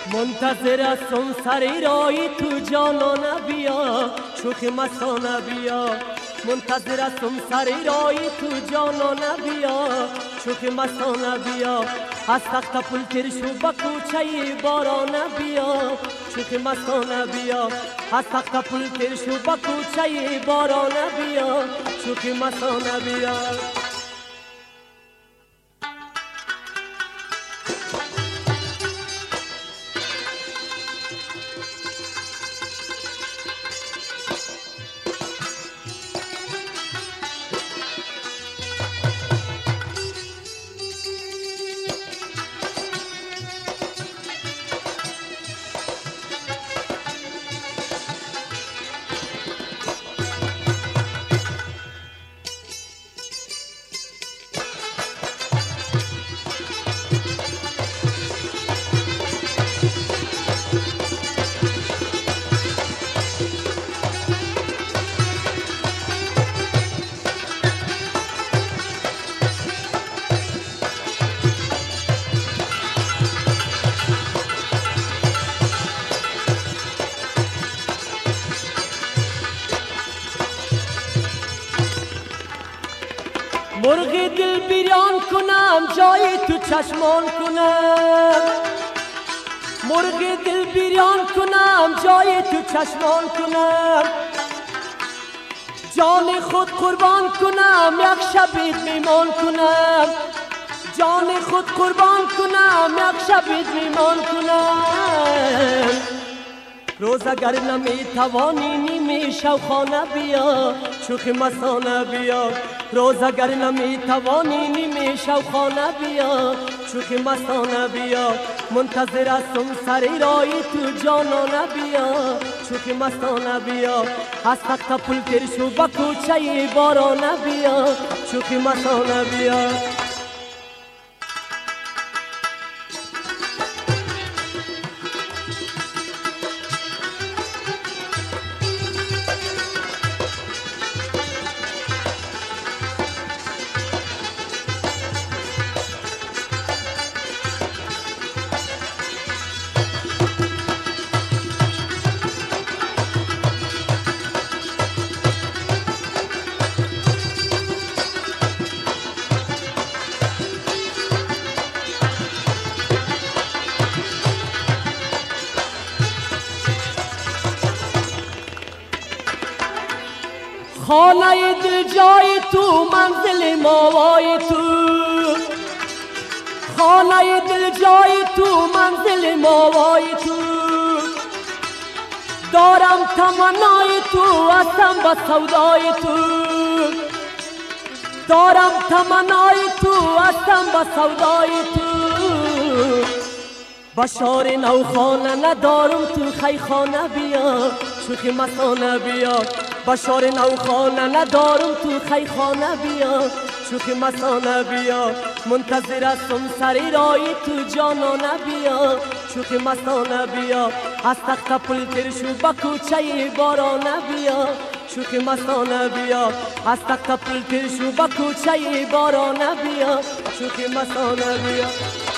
منتظر هستم سر رای تو جانانه بیا، شوخ مستانه بیا. منتظر هستم سر رای تو جانانه بیا، شوخ مستانه بیا. از تخت پل تیر شو با کوچه بارانه بیا، شوخ مستانه بیا. از تخت پل تیر شو با کوچه بارانه بیا، شوخ مستانه بیا. مرغ دل بیران کنم جای تو چشمان کنم، مرغ دل بیران کنم جای تو چشمان کنم. جان خود قربان کنم یک شب میمان کنم، جان خود قربان کنم یک شب میمان کنم. روز اگر نمیتوانی نیمی شوخانه بیا، شوخ مستانه بیا. روز اگر نمیتوانی نیمی شوخانه بیا، شوخ مستانه بیا. منتظر هستم سر رای تو جانانه بیا، شوخ مستانه بیا. از تخت پل تیر شو با کوچه بارانه بیا، شوخ مستانه بیا. خانه دل جای تو، منزل ماوای تو. خانه دل جای تو، منزل ماوای تو. دارم تمنای تو، هستم با سودای تو. دارم تمنای تو، هستم با سودای تو. بشار نو خانه ندارم تو خیخانه بیا، شوخ مستانه بیا. بشار نو خانه ندارم تو خیخانه بیا، شوخ مستانه بیا. منتظر هستم سر رای تو جانانه بیا، شوخ مستانه بیا. از تخت پل تیر شو با کوچه بارانه بیا، شوخ مستانه بیا. از تخت پل تیر شو با کوچه بارانه بیا، شوخ مستانه بیا.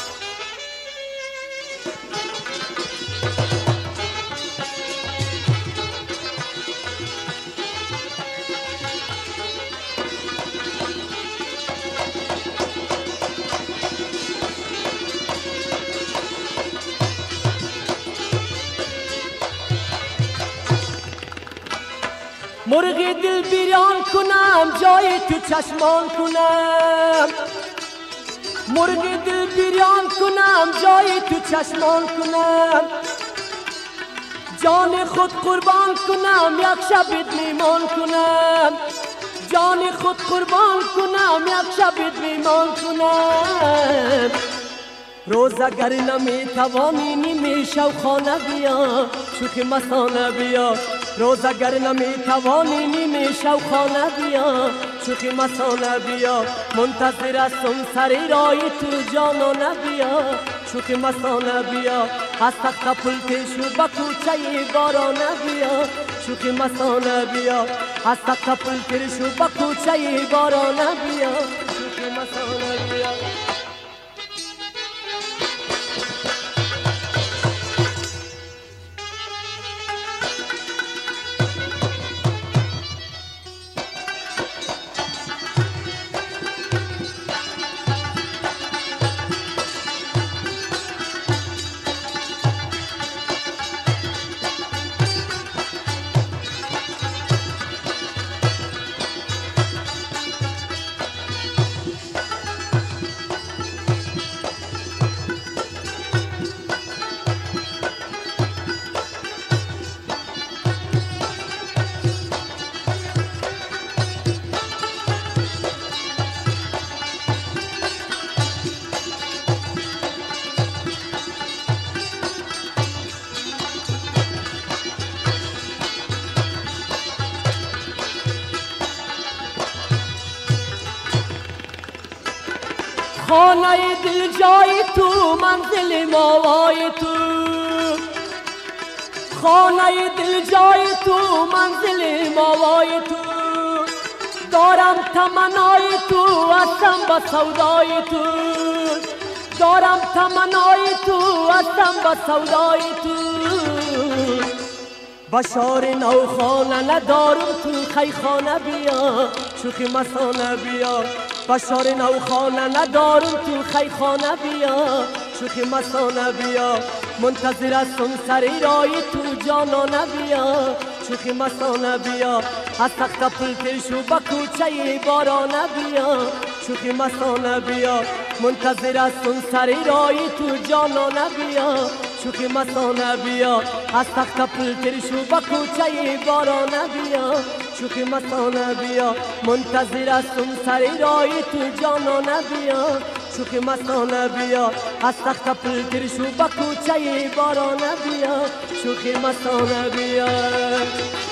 مرغ دل بیران کنم جای تو چشمان کنم، مرغ دل بیران کنم جای تو چشمان کنم. جان خود قربان کنم یک شب میمان کنم، جان خود قربان کنم یک شب میمان کنم. روز اگر نمیتوانی نیمی شوخانه بیا، شوخ مستانه بیا. روز اگر نمیتوانی نیمی شوخانه بیا، شوخ مستانه بیا. منتظر هستم سر رای تو جانانه بیا، شوخ مستانه بیا. از تخت پل تیر شو با کوچه بارانه بیا، شوخ مستانه بیا. از تخت پل تیر شو با کوچه بارانه بیا، شوخ مستانه بیا. خانه دل جای تو منزل ماوای تو خانه دل جای تو منزل ماوای تو دارم تمنای تو هستم با سودای تو دارم تمنای تو هستم با سودای تو بشار نو خانه ندارم تو خیخانه بیا شوخی مسانه بیا بشار نو خانه ندارم تو خیخانه بیا شوخی مسانه بیا منتظر هستم سری رای تو جانانه بیا شوخی مسانه بیا از تخت پلتر شو با کوچه بارانه بیا شوخی مسانه بیا منتظر هستم سری رای تو جانانه بیا شوخی مسانه بیا از تخت پلتر شو با کوچه بارانه بیا شوخی مسانه بیا منتظر هستم سری رای تو جانانه بیا شوخی مسانه بیا از تخت پلتر شو با کوچه بارانه بیا شوخی مسانه بیا